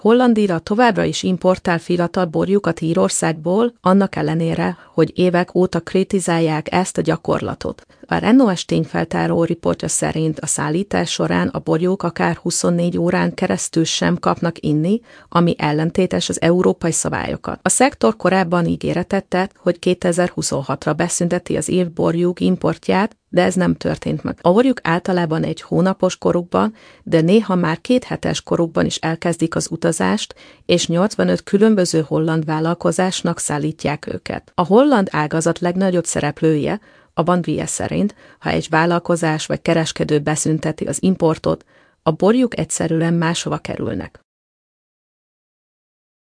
Hollandia továbbra is importál fiatal borjukat Írországból, annak ellenére, hogy évek óta kritizálják ezt a gyakorlatot. A NOS tényfeltáró riportja szerint a szállítás során a borjuk akár 24 órán keresztül sem kapnak inni, ami ellentétes az európai szabályokat. A szektor korábban ígéretet tett, hogy 2026-ra beszünteti az ír borjuk importját, de ez nem történt meg. A borjuk általában egy hónapos korukban, de néha már 2 hetes korukban is elkezdik az utazást, és 85 különböző holland vállalkozásnak szállítják őket. A holland ágazat legnagyobb szereplője, a Bandvie szerint, ha egy vállalkozás vagy kereskedő beszünteti az importot, a borjuk egyszerűen máshova kerülnek.